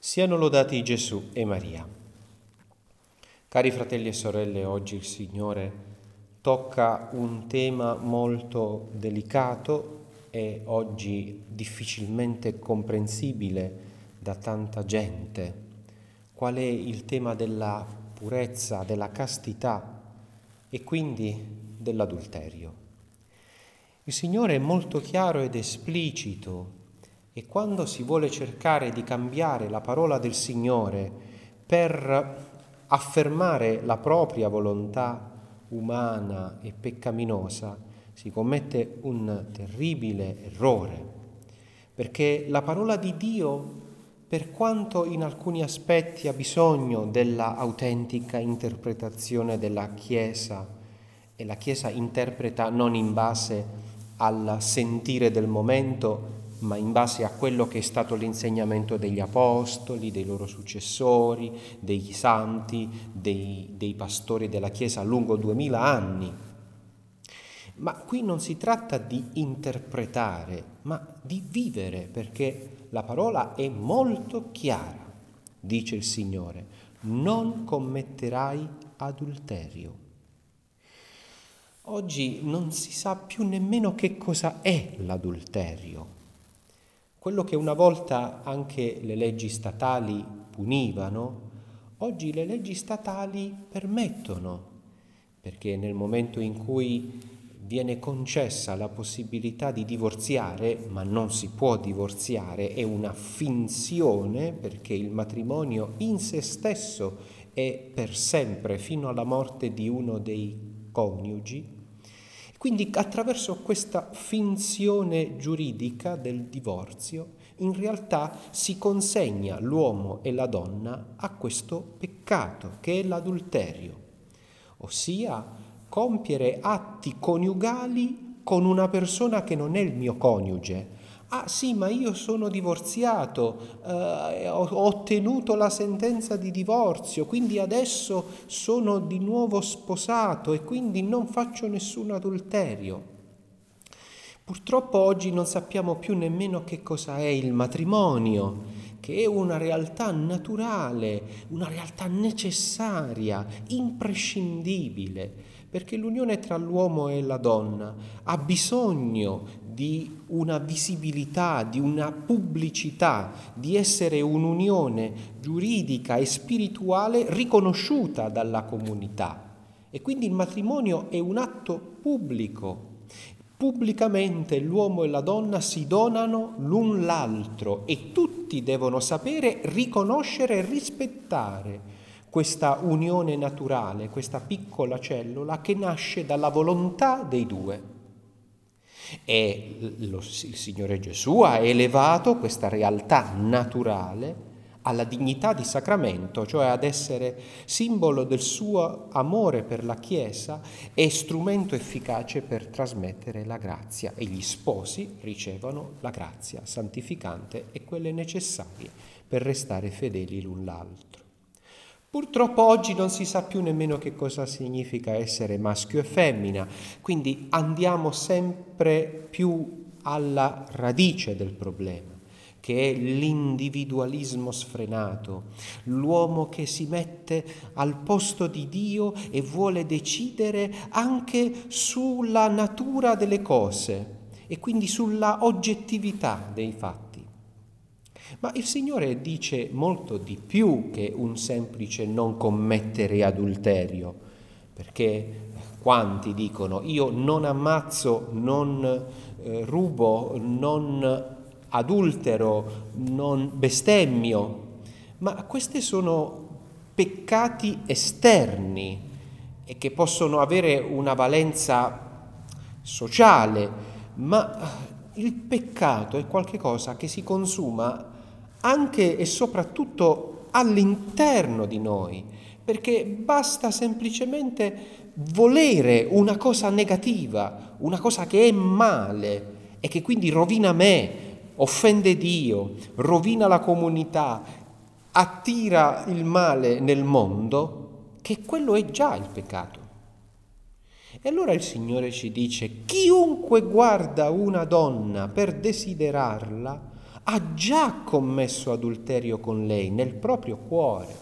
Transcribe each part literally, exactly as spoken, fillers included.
Siano lodati Gesù e Maria. Cari fratelli e sorelle, oggi il Signore tocca un tema molto delicato e oggi difficilmente comprensibile da tanta gente. Qual è il tema della purezza, della castità e quindi dell'adulterio? Il Signore è molto chiaro ed esplicito. E quando si vuole cercare di cambiare la parola del Signore per affermare la propria volontà umana e peccaminosa, si commette un terribile errore. Perché la parola di Dio, per quanto in alcuni aspetti ha bisogno della autentica interpretazione della Chiesa, e la Chiesa interpreta non in base al sentire del momento, ma in base a quello che è stato l'insegnamento degli apostoli, dei loro successori, dei santi, dei, dei pastori della Chiesa lungo duemila anni. Ma qui non si tratta di interpretare, ma di vivere, perché la parola è molto chiara. Dice il Signore: non commetterai adulterio. Oggi non si sa più nemmeno che cosa è l'adulterio. Quello che una volta anche le leggi statali punivano, oggi le leggi statali permettono, perché nel momento in cui viene concessa la possibilità di divorziare, ma non si può divorziare, è una finzione, perché il matrimonio in se stesso è per sempre, fino alla morte di uno dei coniugi. Quindi attraverso questa finzione giuridica del divorzio, in realtà si consegna l'uomo e la donna a questo peccato che è l'adulterio, ossia compiere atti coniugali con una persona che non è il mio coniuge. Ah sì, ma io sono divorziato, eh, ho, ho ottenuto la sentenza di divorzio, quindi adesso sono di nuovo sposato e quindi non faccio nessun adulterio. Purtroppo oggi non sappiamo più nemmeno che cosa è il matrimonio, che è una realtà naturale, una realtà necessaria, imprescindibile, perché l'unione tra l'uomo e la donna ha bisogno di una visibilità, di una pubblicità, di essere un'unione giuridica e spirituale riconosciuta dalla comunità. E quindi il matrimonio è un atto pubblico. Pubblicamente l'uomo e la donna si donano l'un l'altro e tutti devono sapere riconoscere e rispettare questa unione naturale, questa piccola cellula che nasce dalla volontà dei due. E lo, il Signore Gesù ha elevato questa realtà naturale alla dignità di sacramento, cioè ad essere simbolo del suo amore per la Chiesa e strumento efficace per trasmettere la grazia. E gli sposi ricevono la grazia santificante e quelle necessarie per restare fedeli l'un l'altro. Purtroppo oggi non si sa più nemmeno che cosa significa essere maschio e femmina, quindi andiamo sempre più alla radice del problema, che è l'individualismo sfrenato, l'uomo che si mette al posto di Dio e vuole decidere anche sulla natura delle cose e quindi sulla oggettività dei fatti. Ma il Signore dice molto di più che un semplice non commettere adulterio, perché quanti dicono io non ammazzo, non eh, rubo, non adultero, non bestemmio, ma questi sono peccati esterni e che possono avere una valenza sociale, ma il peccato è qualcosa che si consuma anche e soprattutto all'interno di noi, perché basta semplicemente volere una cosa negativa, una cosa che è male e che quindi rovina me, offende Dio, rovina la comunità, attira il male nel mondo, che quello è già il peccato. E allora il Signore ci dice: chiunque guarda una donna per desiderarla ha già commesso adulterio con lei nel proprio cuore.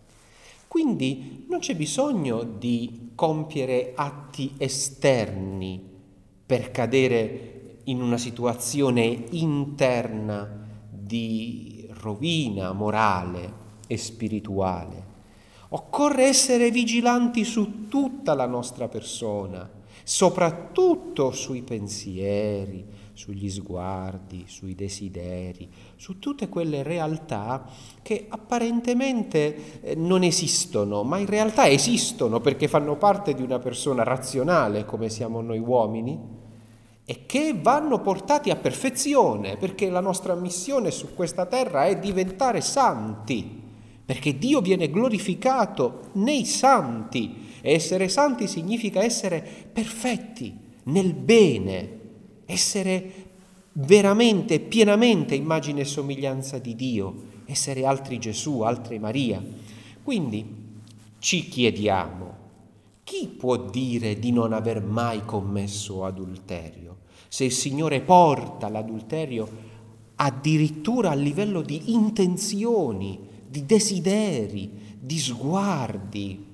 Quindi non c'è bisogno di compiere atti esterni per cadere in una situazione interna di rovina morale e spirituale. Occorre essere vigilanti su tutta la nostra persona, soprattutto sui pensieri, sugli sguardi, sui desideri, su tutte quelle realtà che apparentemente eh, non esistono, ma in realtà esistono perché fanno parte di una persona razionale come siamo noi uomini e che vanno portati a perfezione, perché la nostra missione su questa terra è diventare santi, perché Dio viene glorificato nei santi. E essere santi significa essere perfetti nel bene, essere veramente, pienamente immagine e somiglianza di Dio, essere altri Gesù, altri Maria. Quindi ci chiediamo, chi può dire di non aver mai commesso adulterio? Se il Signore porta l'adulterio addirittura a livello di intenzioni, di desideri, di sguardi.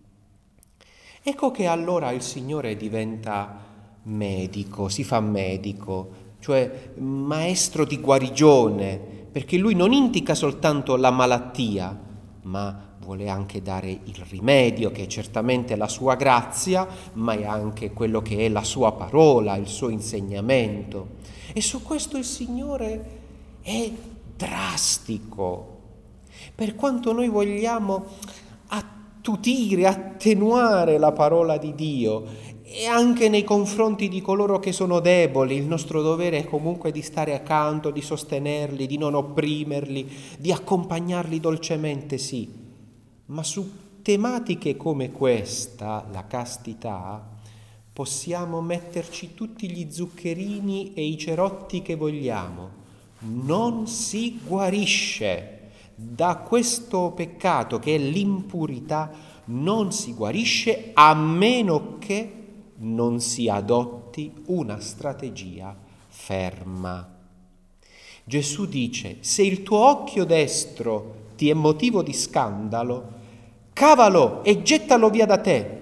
Ecco che allora il Signore diventa medico, si fa medico, cioè maestro di guarigione, perché Lui non indica soltanto la malattia, ma vuole anche dare il rimedio, che è certamente la sua grazia, ma è anche quello che è la sua parola, il suo insegnamento. E su questo il Signore è drastico. Per quanto noi vogliamo attutire, attenuare la parola di Dio, e anche nei confronti di coloro che sono deboli, il nostro dovere è comunque di stare accanto, di sostenerli, di non opprimerli, di accompagnarli dolcemente, sì. Ma su tematiche come questa, la castità, possiamo metterci tutti gli zuccherini e i cerotti che vogliamo. Non si guarisce. Da questo peccato che è l'impurità non si guarisce a meno che non si adotti una strategia ferma. Gesù dice: se il tuo occhio destro ti è motivo di scandalo, cavalo e gettalo via da te.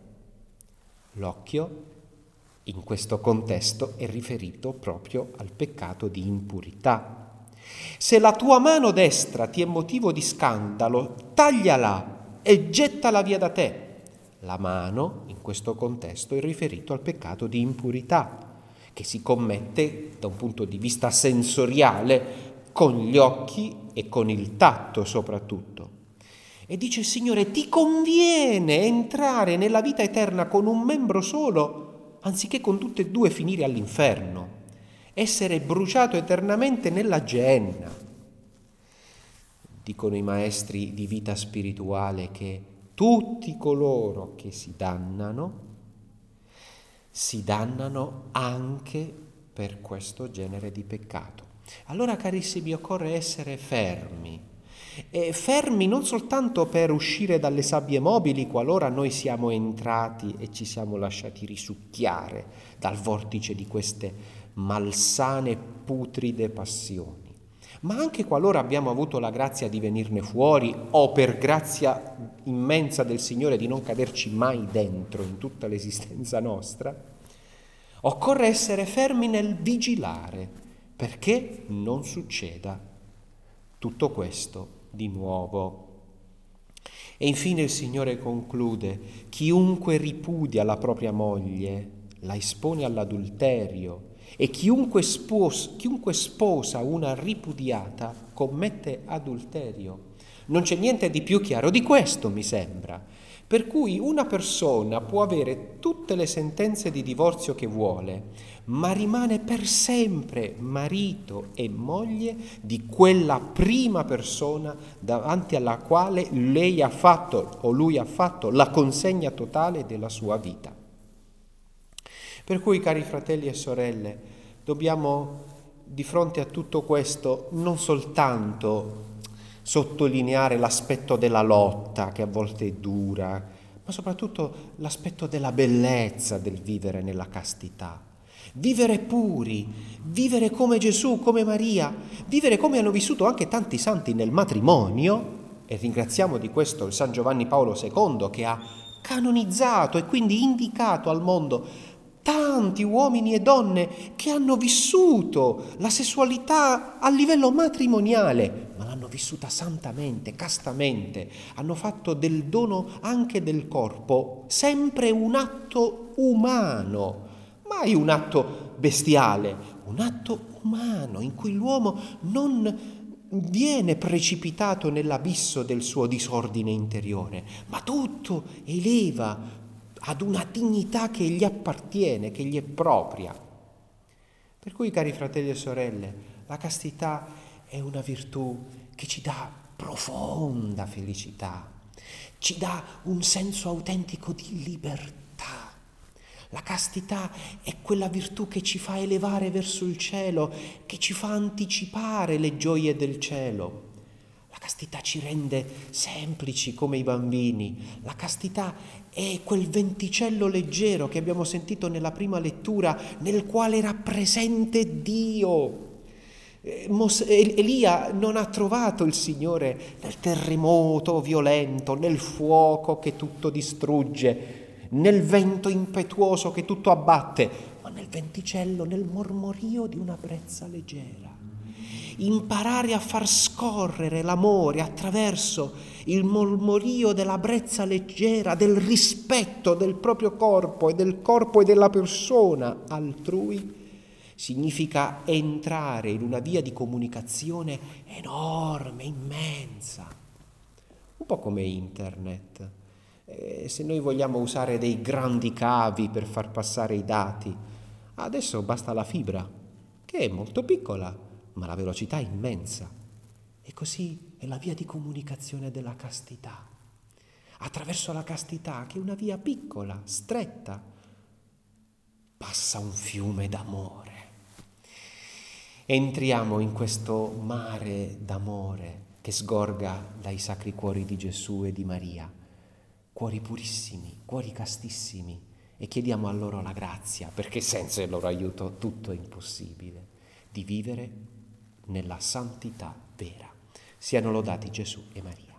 L'occhio in questo contesto è riferito proprio al peccato di impurità. Se la tua mano destra ti è motivo di scandalo, tagliala e gettala via da te. La mano, in questo contesto, è riferito al peccato di impurità, che si commette da un punto di vista sensoriale con gli occhi e con il tatto soprattutto. E dice il Signore: ti conviene entrare nella vita eterna con un membro solo, anziché con tutte e due finire all'inferno. Essere bruciato eternamente nella Geenna. Dicono i maestri di vita spirituale che tutti coloro che si dannano, si dannano anche per questo genere di peccato. Allora, carissimi, occorre essere fermi. E fermi non soltanto per uscire dalle sabbie mobili qualora noi siamo entrati e ci siamo lasciati risucchiare dal vortice di queste malsane, putride passioni, ma anche qualora abbiamo avuto la grazia di venirne fuori o per grazia immensa del Signore di non caderci mai dentro in tutta l'esistenza nostra, occorre essere fermi nel vigilare perché non succeda tutto questo di nuovo. E infine il Signore conclude: chiunque ripudia la propria moglie la espone all'adulterio, e chiunque sposa, chiunque sposa una ripudiata commette adulterio. Non c'è niente di più chiaro di questo, mi sembra. Per cui una persona può avere tutte le sentenze di divorzio che vuole, ma rimane per sempre marito e moglie di quella prima persona davanti alla quale lei ha fatto o lui ha fatto la consegna totale della sua vita. Per cui, cari fratelli e sorelle, dobbiamo di fronte a tutto questo non soltanto sottolineare l'aspetto della lotta, che a volte è dura, ma soprattutto l'aspetto della bellezza del vivere nella castità. vivere puri, vivere come Gesù, come Maria, vivere come hanno vissuto anche tanti santi nel matrimonio, e ringraziamo di questo il San Giovanni Paolo secondo che ha canonizzato e quindi indicato al mondo tanti uomini e donne che hanno vissuto la sessualità a livello matrimoniale, ma l'hanno vissuta santamente, castamente, hanno fatto del dono anche del corpo sempre un atto umano, mai un atto bestiale, un atto umano in cui l'uomo non viene precipitato nell'abisso del suo disordine interiore, ma tutto eleva ad una dignità che gli appartiene, che gli è propria. Per cui, cari fratelli e sorelle, la castità è una virtù che ci dà profonda felicità, ci dà un senso autentico di libertà. La castità è quella virtù che ci fa elevare verso il cielo, che ci fa anticipare le gioie del cielo. La castità ci rende semplici come i bambini. La castità è quel venticello leggero che abbiamo sentito nella prima lettura, nel quale era presente Dio. Elia non ha trovato il Signore nel terremoto violento, nel fuoco che tutto distrugge, nel vento impetuoso che tutto abbatte, ma nel venticello, nel mormorio di una brezza leggera. Imparare a far scorrere l'amore attraverso il mormorio della brezza leggera, del rispetto del proprio corpo e del corpo e della persona altrui, significa entrare in una via di comunicazione enorme, immensa, un po' come internet. Eh, se noi vogliamo usare dei grandi cavi per far passare i dati, adesso basta la fibra, che è molto piccola, ma la velocità è immensa. E così è la via di comunicazione della castità. Attraverso la castità, che è una via piccola, stretta, passa un fiume d'amore. Entriamo in questo mare d'amore che sgorga dai sacri cuori di Gesù e di Maria, cuori purissimi, cuori castissimi, e chiediamo a loro la grazia, perché senza il loro aiuto tutto è impossibile, di vivere nella santità vera. Siano lodati Gesù e Maria.